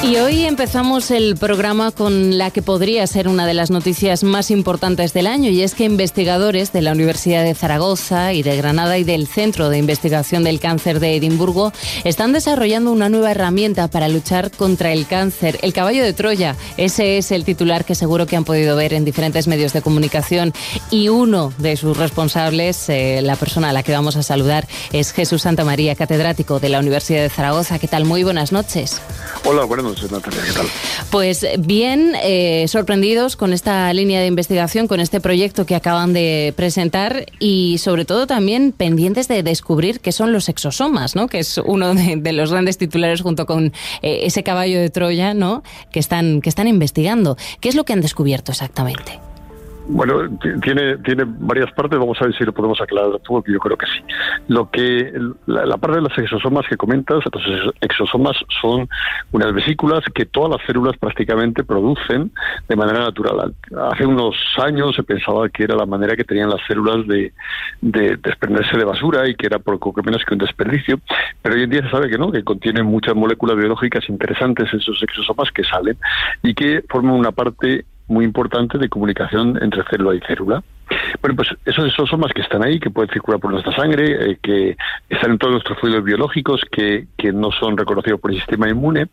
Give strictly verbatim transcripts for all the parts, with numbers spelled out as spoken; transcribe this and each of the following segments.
Y hoy empezamos el programa con la que podría ser una de las noticias más importantes del año, y es que investigadores de la Universidad de Zaragoza y de Granada y del Centro de Investigación del Cáncer de Edimburgo están desarrollando una nueva herramienta para luchar contra el cáncer, el caballo de Troya. Ese es el titular que seguro que han podido ver en diferentes medios de comunicación, y uno de sus responsables, eh, la persona a la que vamos a saludar, es Jesús Santamaría, catedrático de la Universidad de Zaragoza. ¿Qué tal? Muy buenas noches. Hola, buenas noches. Natalia, ¿qué tal? Pues bien, eh, sorprendidos con esta línea de investigación, con este proyecto que acaban de presentar, y sobre todo también pendientes de descubrir qué son los exosomas, ¿no? Que es uno de, de los grandes titulares junto con eh, ese caballo de Troya, ¿no? Que están, que están investigando. ¿Qué es lo que han descubierto exactamente? Bueno, tiene tiene varias partes. Vamos a ver si lo podemos aclarar todo, que yo creo que sí. Lo que la, la parte de los exosomas que comentas, los exosomas son unas vesículas que todas las células prácticamente producen de manera natural. Hace unos años se pensaba que era la manera que tenían las células de, de desprenderse de basura y que era poco menos que un desperdicio, pero hoy en día se sabe que no, que contienen muchas moléculas biológicas interesantes esos exosomas que salen y que forman una parte muy importante de comunicación entre célula y célula. Bueno, pues esos exosomas que están ahí, que pueden circular por nuestra sangre, eh, que están en todos nuestros fluidos biológicos, que, que no son reconocidos por el sistema inmune,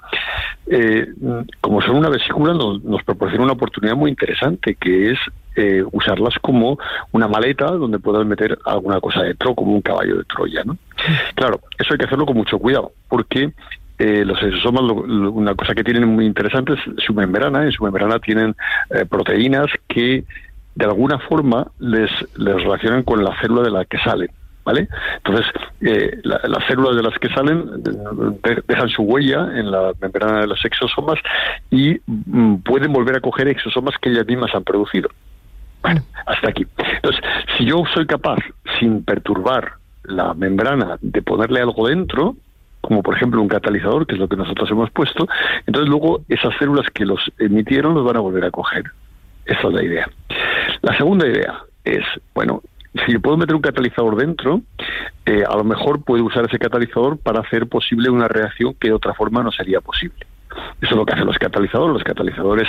eh, como son una vesícula, nos, nos proporciona una oportunidad muy interesante, que es eh, usarlas como una maleta donde puedas meter alguna cosa dentro, como un caballo de Troya, ¿no? Claro, eso hay que hacerlo con mucho cuidado, porque Eh, los exosomas, lo, lo, una cosa que tienen muy interesante es su membrana. En su membrana tienen eh, proteínas que de alguna forma les, les relacionan con la célula de la que salen, ¿vale? Entonces, eh, la, las células de las que salen de, dejan su huella en la membrana de los exosomas y mm, pueden volver a coger exosomas que ellas mismas han producido. Bueno, hasta aquí. Entonces, si yo soy capaz, sin perturbar la membrana, de ponerle algo dentro, como por ejemplo un catalizador, que es lo que nosotros hemos puesto, entonces luego esas células que los emitieron los van a volver a coger. Esa es la idea. La segunda idea es, bueno, si yo puedo meter un catalizador dentro, eh, a lo mejor puedo usar ese catalizador para hacer posible una reacción que de otra forma no sería posible. Eso es lo que hacen los catalizadores. Los catalizadores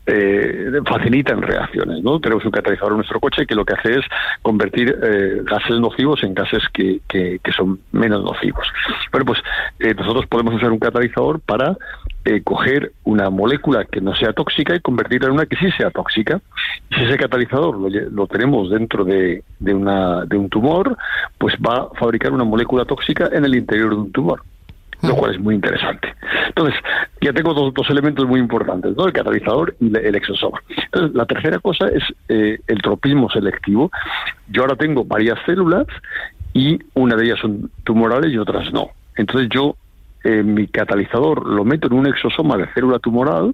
eh, facilitan reacciones, ¿no? Tenemos un catalizador en nuestro coche que lo que hace es convertir eh, gases nocivos en gases que, que, que son menos nocivos. Bueno, pues eh, nosotros podemos usar un catalizador para eh, coger una molécula que no sea tóxica y convertirla en una que sí sea tóxica. Y si ese catalizador lo, lo tenemos dentro de, de, una, de un tumor, pues va a fabricar una molécula tóxica en el interior de un tumor, lo cual es muy interesante. Entonces, ya tengo dos, dos elementos muy importantes, ¿no? El catalizador y el exosoma. Entonces, la tercera cosa es eh, el tropismo selectivo. Yo ahora tengo varias células y una de ellas son tumorales y otras no. Entonces yo, eh, mi catalizador lo meto en un exosoma de célula tumoral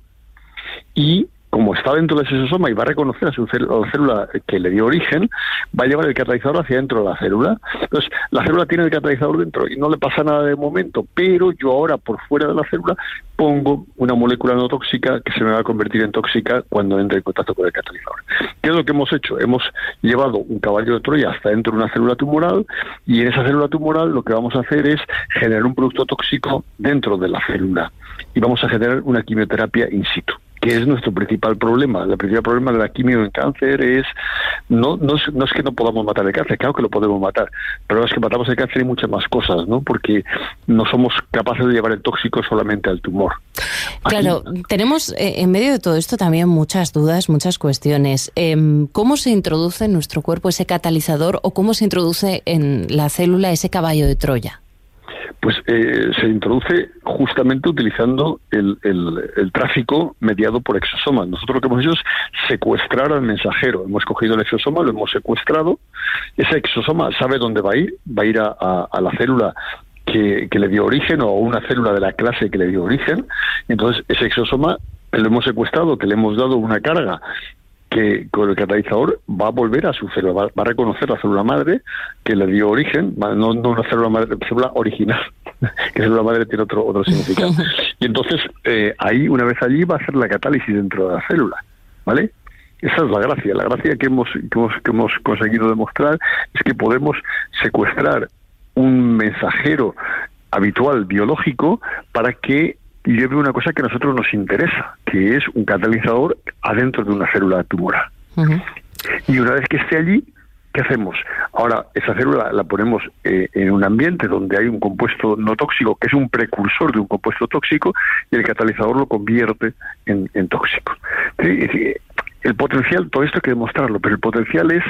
y, como está dentro de ese exosoma y va a reconocer a, su célula, a la célula que le dio origen, va a llevar el catalizador hacia dentro de la célula. Entonces, la célula tiene el catalizador dentro y no le pasa nada de momento, pero yo ahora por fuera de la célula pongo una molécula no tóxica que se me va a convertir en tóxica cuando entre en contacto con el catalizador. ¿Qué es lo que hemos hecho? Hemos llevado un caballo de Troya hasta dentro de una célula tumoral y en esa célula tumoral lo que vamos a hacer es generar un producto tóxico dentro de la célula y vamos a generar una quimioterapia in situ, que es nuestro principal problema. El principal problema de la quimio en cáncer es no, no, es, no es que no podamos matar el cáncer, claro que lo podemos matar, pero es que matamos el cáncer y muchas más cosas, ¿no? Porque no somos capaces de llevar el tóxico solamente al tumor. Aquí, claro, tenemos eh, en medio de todo esto también muchas dudas, muchas cuestiones. Eh, ¿Cómo se introduce en nuestro cuerpo ese catalizador o cómo se introduce en la célula ese caballo de Troya? Pues eh, se introduce justamente utilizando el, el, el tráfico mediado por exosomas. Nosotros lo que hemos hecho es secuestrar al mensajero. Hemos cogido el exosoma, lo hemos secuestrado. Ese exosoma sabe dónde va a ir. Va a ir a, a, a la célula que, que le dio origen o a una célula de la clase que le dio origen. Entonces, ese exosoma lo hemos secuestrado, que le hemos dado una carga que con el catalizador va a volver a su célula, va, va a reconocer la célula madre que le dio origen, no, no una célula madre, célula original, que célula madre tiene otro otro significado. Y entonces, eh, ahí, una vez allí, va a hacer la catálisis dentro de la célula, ¿vale? Esa es la gracia. La gracia que hemos, que hemos, que hemos conseguido demostrar es que podemos secuestrar un mensajero habitual biológico para que y yo veo una cosa que a nosotros nos interesa, que es un catalizador adentro de una célula tumoral. Uh-huh. Y una vez que esté allí, ¿qué hacemos? Ahora, esa célula la ponemos eh, en un ambiente donde hay un compuesto no tóxico, que es un precursor de un compuesto tóxico, y el catalizador lo convierte en, en tóxico. ¿Sí? Es decir, el potencial, todo esto hay que demostrarlo, pero el potencial es,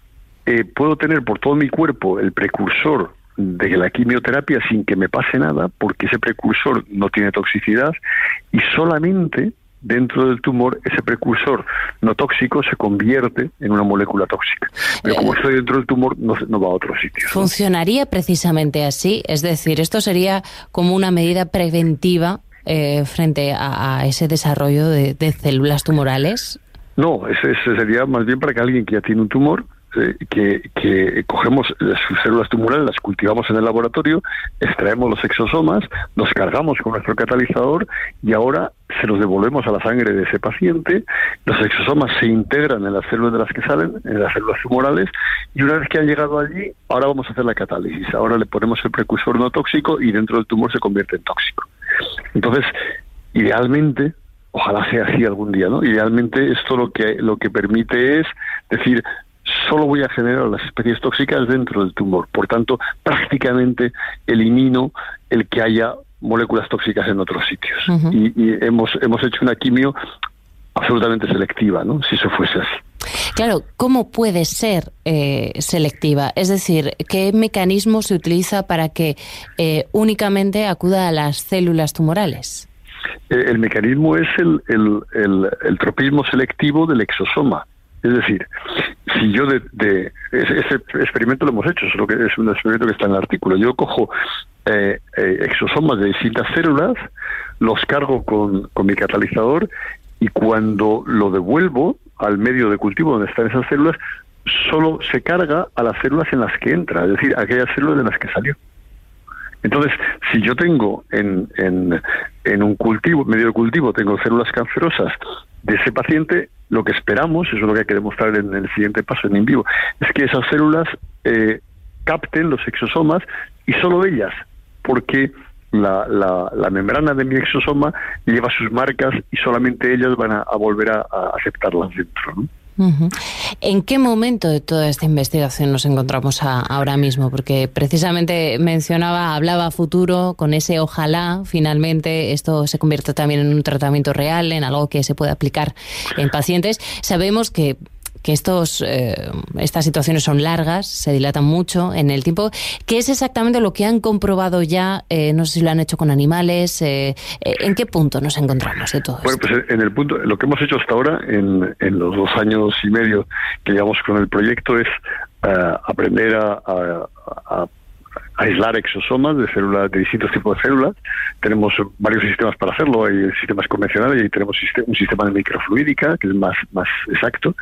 eh, puedo tener por todo mi cuerpo el precursor de la quimioterapia sin que me pase nada, porque ese precursor no tiene toxicidad, y solamente dentro del tumor ese precursor no tóxico se convierte en una molécula tóxica. Pero como estoy dentro del tumor, no, no va a otro sitio. ¿Funcionaría precisamente así? Es decir, ¿esto sería como una medida preventiva eh, frente a, a ese desarrollo de, de células tumorales? No, ese, ese sería más bien para que alguien que ya tiene un tumor, eh, que, que cogemos sus células tumorales, las cultivamos en el laboratorio, extraemos los exosomas, los cargamos con nuestro catalizador y ahora se los devolvemos a la sangre de ese paciente, los exosomas se integran en las células de las que salen, en las células tumorales, y una vez que han llegado allí, ahora vamos a hacer la catálisis, ahora le ponemos el precursor no tóxico y dentro del tumor se convierte en tóxico. Entonces, idealmente, ojalá sea así algún día, ¿no? Idealmente esto lo que lo que permite es decir, solo voy a generar las especies tóxicas dentro del tumor, por tanto, prácticamente elimino el que haya moléculas tóxicas en otros sitios. Uh-huh. Y, y hemos hemos hecho una quimio absolutamente selectiva, ¿no? Si eso fuese así. Claro, ¿cómo puede ser eh, selectiva? Es decir, ¿qué mecanismo se utiliza para que eh, únicamente acuda a las células tumorales? El, el mecanismo es el, el, el, el tropismo selectivo del exosoma. Es decir, si yo de, de ese, ese experimento lo hemos hecho, solo que es un experimento que está en el artículo. Yo cojo eh, eh, exosomas de distintas células, los cargo con, con mi catalizador y cuando lo devuelvo al medio de cultivo donde están esas células, solo se carga a las células en las que entra, es decir, aquellas células de las que salió. Entonces, si yo tengo en, en, en un cultivo, medio de cultivo, tengo células cancerosas de ese paciente, lo que esperamos, eso es lo que hay que demostrar en el siguiente paso en in vivo, es que esas células eh, capten los exosomas y solo ellas, porque la, la, la membrana de mi exosoma lleva sus marcas y solamente ellas van a, a volver a, a aceptarlas dentro, ¿no? Uh-huh. ¿En qué momento de toda esta investigación nos encontramos a, ahora mismo? Porque precisamente mencionaba, hablaba a futuro, con ese ojalá finalmente esto se convierta también en un tratamiento real, en algo que se pueda aplicar en pacientes. Sabemos que que estos eh, estas situaciones son largas, se dilatan mucho en el tiempo. ¿Qué es exactamente lo que han comprobado ya? Eh, no sé si lo han hecho con animales. Eh, ¿En qué punto nos encontramos de todo Bueno, esto? pues en el punto, lo que hemos hecho hasta ahora, en, en los dos años y medio que llevamos con el proyecto, es uh, aprender a, a, a aislar exosomas de células, de distintos tipos de células. Tenemos varios sistemas para hacerlo, hay sistemas convencionales y tenemos un sistema de microfluídica que es más, más exacto.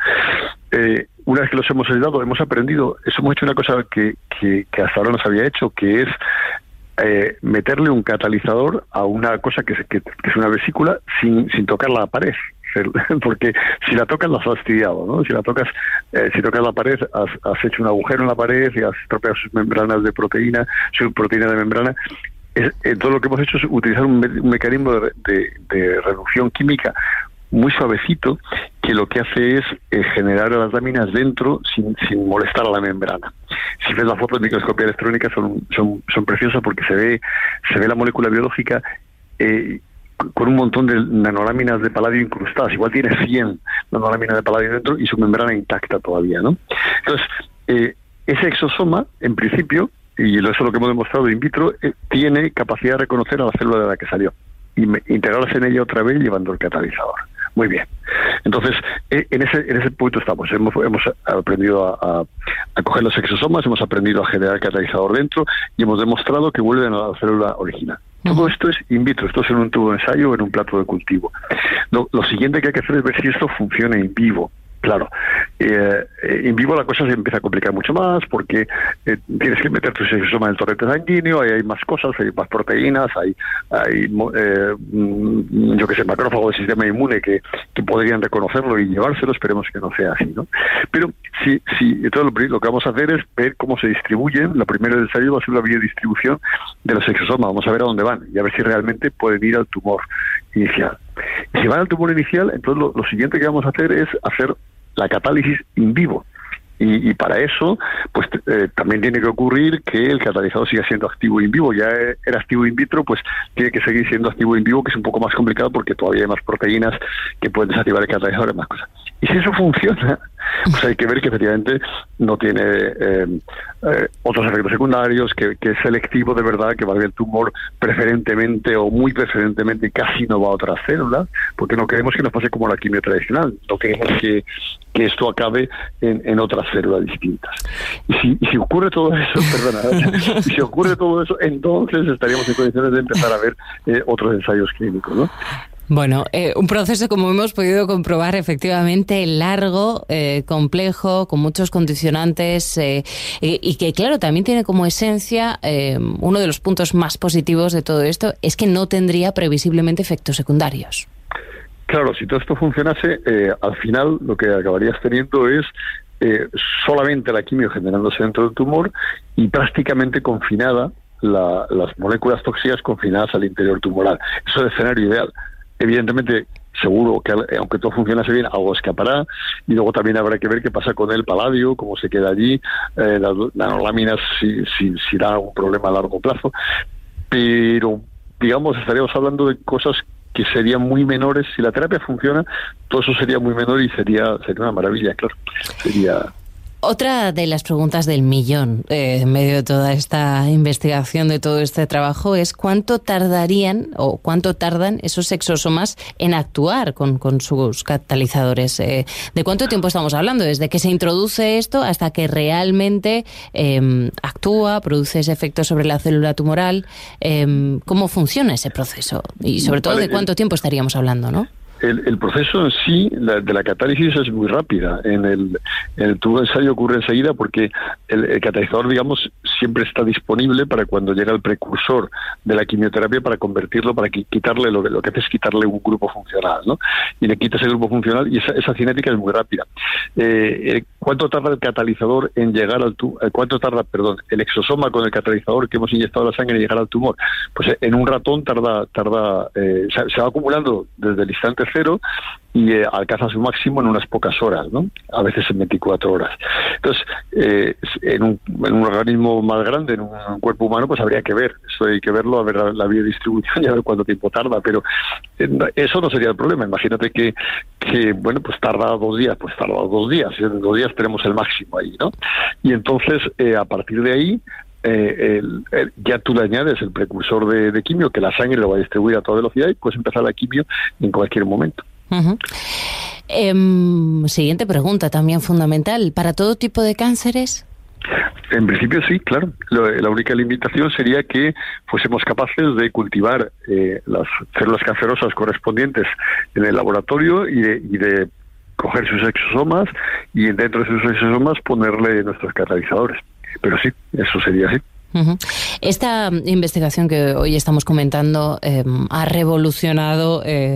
Eh, una vez que los hemos aislado, hemos aprendido, eso hemos hecho una cosa que, que, que hasta ahora no se había hecho, que es eh, meterle un catalizador a una cosa que, que, que es una vesícula sin, sin tocar la pared. Porque si la tocas la has fastidiado, ¿no? Si la tocas, eh, si tocas la pared, has, has hecho un agujero en la pared y has estropeado sus membranas de proteína, su proteína de membrana. Es, eh, todo lo que hemos hecho es utilizar un, me, un mecanismo de, de, de reducción química muy suavecito, que lo que hace es eh, generar las láminas dentro sin, sin molestar a la membrana. Si ves las fotos de microscopía electrónica son, son, son preciosas porque se ve, se ve la molécula biológica eh, con un montón de nanoláminas de paladio incrustadas. Igual tiene cien nanoláminas de paladio dentro y su membrana intacta todavía, ¿no? Entonces, eh, ese exosoma, en principio, y eso es lo que hemos demostrado in vitro, eh, tiene capacidad de reconocer a la célula de la que salió y me, integrarse en ella otra vez llevando el catalizador. Muy bien. Entonces, eh, en ese en ese punto estamos. Hemos, hemos aprendido a, a, a coger los exosomas, hemos aprendido a generar catalizador dentro y hemos demostrado que vuelven a la célula original. Todo esto es in vitro, esto es en un tubo de ensayo o en un plato de cultivo. Lo, lo siguiente que hay que hacer es ver si esto funciona in vivo. Claro, eh, en vivo la cosa se empieza a complicar mucho más porque eh, tienes que meter tu exosoma en el torrente sanguíneo, ahí hay más cosas, hay más proteínas, hay, hay eh, yo que sé, macrófagos del sistema inmune que, que podrían reconocerlo y llevárselo. Esperemos que no sea así, ¿no? Pero sí, sí, entonces lo, lo que vamos a hacer es ver cómo se distribuyen. La primera del ensayo va a ser la biodistribución de los exosomas. Vamos a ver a dónde van y a ver si realmente pueden ir al tumor inicial. Y si van al tumor inicial, entonces lo, lo siguiente que vamos a hacer es hacer la catálisis in vivo. Y, y para eso, pues eh, también tiene que ocurrir que el catalizador siga siendo activo in vivo. Ya era activo in vitro, pues tiene que seguir siendo activo in vivo, que es un poco más complicado porque todavía hay más proteínas que pueden desactivar el catalizador y más cosas. Y si eso funciona, pues hay que ver que efectivamente no tiene eh, eh, otros efectos secundarios, que, que es selectivo de verdad, que va a ver el tumor preferentemente o muy preferentemente y casi no va a otras células, porque no queremos que nos pase como la quimio tradicional, no queremos que, que esto acabe en, en otras células distintas. Y si, y si ocurre todo eso, perdona, y si ocurre todo eso, entonces estaríamos en condiciones de empezar a ver eh, otros ensayos clínicos, ¿no? Bueno, eh, un proceso, como hemos podido comprobar, efectivamente largo, eh, complejo, con muchos condicionantes eh, y, y que, claro, también tiene como esencia, eh, uno de los puntos más positivos de todo esto es que no tendría previsiblemente efectos secundarios. Claro, si todo esto funcionase, eh, al final lo que acabarías teniendo es eh, solamente la quimio generándose dentro del tumor y prácticamente confinada la, las moléculas tóxicas confinadas al interior tumoral. Eso es el escenario ideal. Evidentemente, seguro que aunque todo funcionase bien, algo escapará, y luego también habrá que ver qué pasa con el paladio, cómo se queda allí, eh, las nanoláminas, si, si, si da algún problema a largo plazo. Pero, digamos, estaríamos hablando de cosas que serían muy menores. Si la terapia funciona, todo eso sería muy menor y sería, sería una maravilla, claro. Sería... Otra de las preguntas del millón eh, en medio de toda esta investigación, de todo este trabajo, es cuánto tardarían o cuánto tardan esos exosomas en actuar con, con sus catalizadores. Eh, ¿De cuánto tiempo estamos hablando? Desde que se introduce esto hasta que realmente eh, actúa, produce ese efecto sobre la célula tumoral. Eh, ¿Cómo funciona ese proceso? Y sobre todo, ¿de cuánto tiempo estaríamos hablando, no? El, el proceso en sí, la, de la catálisis, es muy rápida. En el, en el tubo de ensayo ocurre enseguida porque el, el catalizador, digamos, siempre está disponible para cuando llega el precursor de la quimioterapia para convertirlo, para quitarle, lo, lo que hace es quitarle un grupo funcional, ¿no? Y le quitas el grupo funcional y esa, esa cinética es muy rápida. Eh, ¿Cuánto tarda el catalizador en llegar al tumor? ¿Cuánto tarda, perdón, el exosoma con el catalizador que hemos inyectado a la sangre en llegar al tumor? Pues en un ratón tarda, tarda eh, se, se va acumulando desde el instante cero y eh, alcanza su máximo en unas pocas horas, ¿no? A veces en veinticuatro horas. Entonces, eh, en, un, en un organismo más grande, en un, un cuerpo humano, pues habría que ver, eso hay que verlo, a ver la, la biodistribución y a ver cuánto tiempo tarda, pero eh, eso no sería el problema. Imagínate que, que, bueno, pues tarda dos días, pues tarda dos días, y en dos días tenemos el máximo ahí, ¿no? Y entonces, eh, a partir de ahí, Eh, el, el, ya tú le añades el precursor de, de quimio, que la sangre lo va a distribuir a toda velocidad y puedes empezar la quimio en cualquier momento. Uh-huh. Eh, siguiente pregunta, también fundamental. ¿Para todo tipo de cánceres? En principio sí, claro. La única limitación sería que fuésemos capaces de cultivar eh, las células cancerosas correspondientes en el laboratorio y de, y de coger sus exosomas y dentro de sus exosomas ponerle nuestros catalizadores. Pero sí, eso sería así. Uh-huh. Esta investigación que hoy estamos comentando eh, ha revolucionado eh,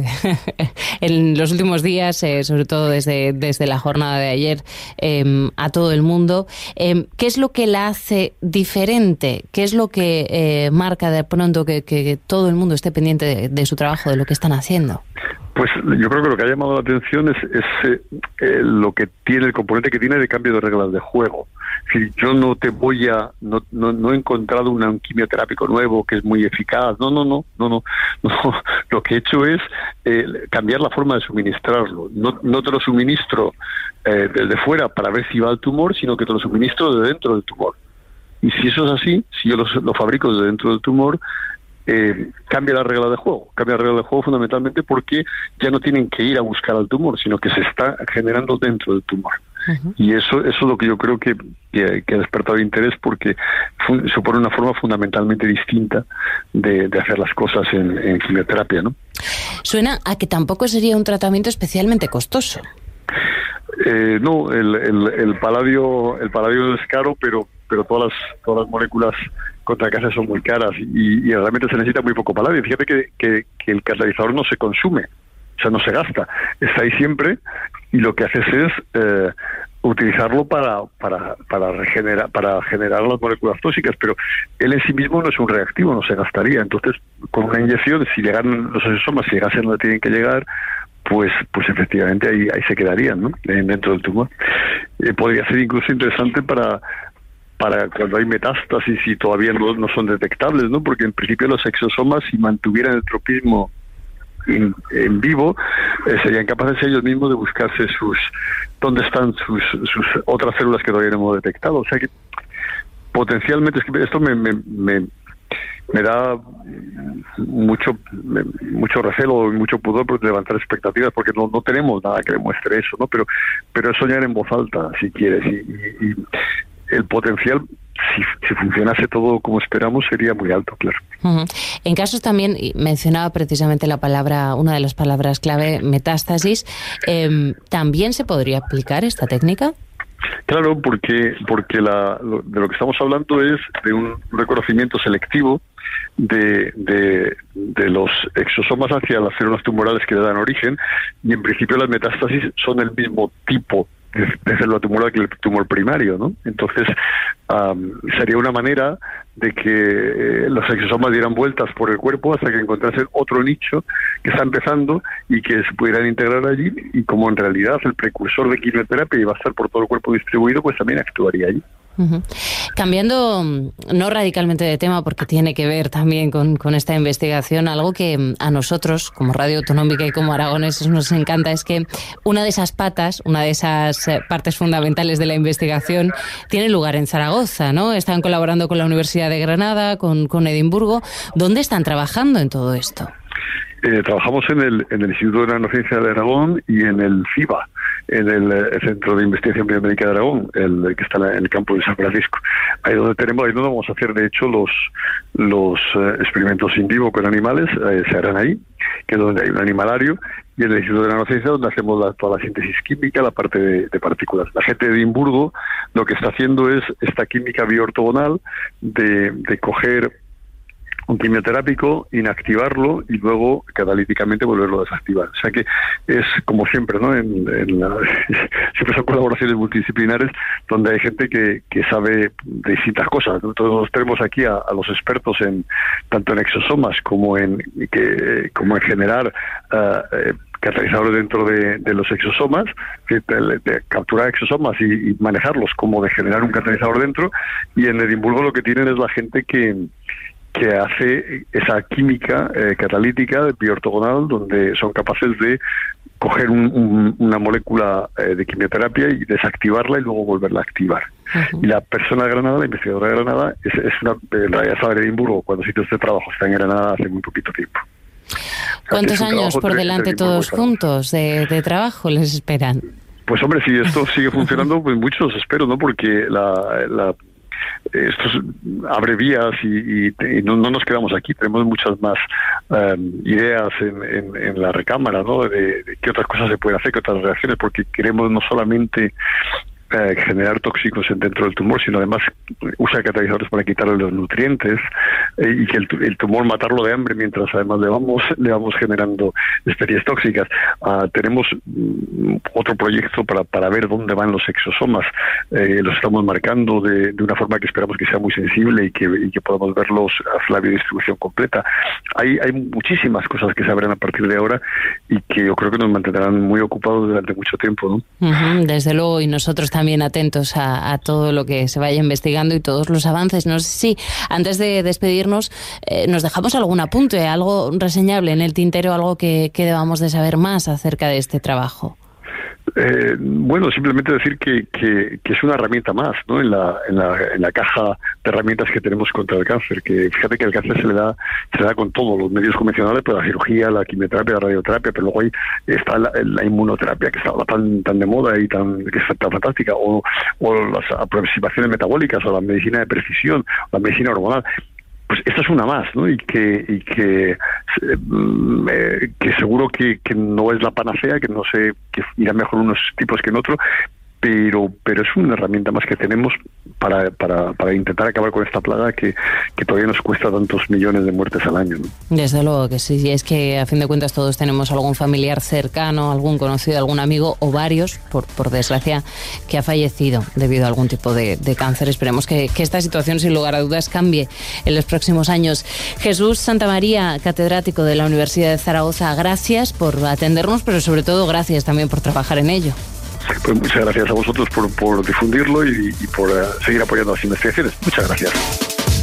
en los últimos días, eh, sobre todo desde, desde la jornada de ayer, eh, a todo el mundo. Eh, ¿Qué es lo que la hace diferente? ¿Qué es lo que eh, marca de pronto que, que todo el mundo esté pendiente de, de su trabajo, de lo que están haciendo? Pues yo creo que lo que ha llamado la atención es, es eh, eh, lo que tiene, el componente que tiene de cambio de reglas de juego. Es decir, yo no te voy a, no, no, no he encontrado una, un quimioterápico nuevo que es muy eficaz. No, no, no, no, no. no. Lo que he hecho es eh, cambiar la forma de suministrarlo. No, no te lo suministro eh, desde fuera para ver si va al tumor, sino que te lo suministro desde dentro del tumor. Y si eso es así, si yo lo, lo fabrico desde dentro del tumor, Eh, cambia la regla de juego, cambia la regla de juego fundamentalmente porque ya no tienen que ir a buscar al tumor, sino que se está generando dentro del tumor. Uh-huh. Y eso, eso es lo que yo creo que, que, que ha despertado interés porque fu- supone una forma fundamentalmente distinta de, de hacer las cosas en, en quimioterapia, ¿no? Suena a que tampoco sería un tratamiento especialmente costoso. Eh, no, el, el, el paladio el paladio es caro, pero pero todas las todas las moléculas contra cáncer son muy caras y, y realmente se necesita muy poco paladio. Fíjate que, que, que el catalizador no se consume, o sea, no se gasta, está ahí siempre y lo que haces es eh, utilizarlo para para para regenerar para generar las moléculas tóxicas, pero él en sí mismo no es un reactivo, no se gastaría. Entonces, con una inyección, si llegan los exosomas, si llegasen donde tienen que llegar, pues pues efectivamente ahí ahí se quedarían, ¿no? Dentro del tumor. Eh, podría ser incluso interesante para para cuando hay metástasis y todavía no, no son detectables, ¿no? Porque en principio los exosomas, si mantuvieran el tropismo en, en vivo, eh, serían capaces ellos mismos de buscarse sus dónde están sus, sus otras células que todavía no hemos detectado. O sea que potencialmente, es que esto me, me, me me da mucho mucho recelo y mucho pudor por levantar expectativas, porque no no tenemos nada que demuestre eso, ¿no? Pero pero es soñar en voz alta, si quieres, y, y, y el potencial, si, si funcionase todo como esperamos, sería muy alto, claro. Uh-huh. En casos también, mencionaba precisamente la palabra, una de las palabras clave, metástasis, eh, ¿también se podría aplicar esta técnica? Claro, porque porque la, lo, de lo que estamos hablando es de un reconocimiento selectivo de, de, de los exosomas hacia las células tumorales que le dan origen, y en principio las metástasis son el mismo tipo de, de célula tumoral que el tumor primario, ¿no? Entonces, um, sería una manera de que eh, los exosomas dieran vueltas por el cuerpo hasta que encontrasen otro nicho que está empezando y que se pudieran integrar allí, y como en realidad el precursor de quimioterapia iba a estar por todo el cuerpo distribuido, pues también actuaría allí. Uh-huh. Cambiando, no radicalmente de tema, porque tiene que ver también con, con esta investigación, algo que a nosotros, como Radio Autonómica y como aragoneses, nos encanta, es que una de esas patas, una de esas partes fundamentales de la investigación, tiene lugar en Zaragoza, ¿no? Están colaborando con la Universidad de Granada, con, con Edimburgo. ¿Dónde están trabajando en todo esto? Eh, trabajamos en el, en el Instituto de Nanociencia de Aragón y en el CIBA, en el, el Centro de Investigación Biomédica de Aragón, el que está en el campo de San Francisco. Ahí donde tenemos, ahí donde vamos a hacer, de hecho, los los eh, experimentos in vivo con animales, eh, se harán ahí, que es donde hay un animalario, y en el Instituto de Nanociencia donde hacemos la, toda la síntesis química, la parte de, de partículas. La gente de Edimburgo lo que está haciendo es esta química bioortogonal de, de coger un quimioterápico, inactivarlo y luego catalíticamente volverlo a desactivar. O sea que es como siempre, ¿no? En, en la, siempre son colaboraciones multidisciplinares donde hay gente que, que sabe de distintas cosas. Nosotros tenemos aquí a, a los expertos en tanto en exosomas como en que como en generar uh, eh, catalizadores dentro de, de los exosomas, de, de, de capturar exosomas y, y manejarlos, como de generar un catalizador dentro. Y en Edimburgo lo que tienen es la gente que que hace esa química eh, catalítica bioortogonal, donde son capaces de coger un, un, una molécula eh, de quimioterapia y desactivarla y luego volverla a activar. Uh-huh. Y la persona de Granada, la investigadora de Granada, es, es una, en realidad sabe de Edimburgo, cuando sitios de trabajo está en Granada hace muy poquito tiempo. O sea, ¿cuántos años por delante de todos juntos de, de trabajo les esperan? Pues hombre, si esto sigue funcionando, pues muchos espero, ¿no? Porque la... la esto abre vías y, y, y no, no nos quedamos aquí, tenemos muchas más um, ideas en, en, en la recámara, ¿no? De, de qué otras cosas se pueden hacer, qué otras reacciones, porque queremos no solamente eh, generar tóxicos dentro del tumor, sino además usar catalizadores para quitarle los nutrientes eh, y que el, el tumor matarlo de hambre mientras además le vamos le vamos generando especies tóxicas. Uh, tenemos mm, otro proyecto para, para ver dónde van los exosomas. Eh, los estamos marcando de, de una forma que esperamos que sea muy sensible y que, y que podamos verlos a la biodistribución completa. Hay, hay muchísimas cosas que se abren a partir de ahora y que yo creo que nos mantendrán muy ocupados durante mucho tiempo, ¿no? Uh-huh, desde luego, y nosotros también atentos a, a todo lo que se vaya investigando y todos los avances. No sé si antes de despedirnos eh, nos dejamos algún apunte, algo reseñable en el tintero, algo que, que debamos de saber más acerca de este trabajo. Eh, bueno, simplemente decir que, que, que es una herramienta más, ¿no? En la, en la en la caja de herramientas que tenemos contra el cáncer. Que fíjate que el cáncer se le da se le da con todos los medios convencionales, pues la cirugía, la quimioterapia, la radioterapia, pero luego ahí está la, la inmunoterapia, que está tan tan de moda y tan que es tan fantástica, o, o las aproximaciones metabólicas, o la medicina de precisión, o la medicina hormonal. pues esta es una más, ¿no? Y que y que eh, que seguro que, que no es la panacea, que no sé, que irá mejor unos tipos que en otros, pero pero es una herramienta más que tenemos para para, para intentar acabar con esta plaga que, que todavía nos cuesta tantos millones de muertes al año, ¿no? Desde luego que sí, y es que a fin de cuentas todos tenemos algún familiar cercano, algún conocido, algún amigo o varios, por, por desgracia, que ha fallecido debido a algún tipo de, de cáncer. Esperemos que, que esta situación sin lugar a dudas cambie en los próximos años. Jesús Santamaría, catedrático de la Universidad de Zaragoza, gracias por atendernos, pero sobre todo gracias también por trabajar en ello. Pues muchas gracias a vosotros por, por difundirlo y, y por uh, seguir apoyando las investigaciones. Muchas gracias.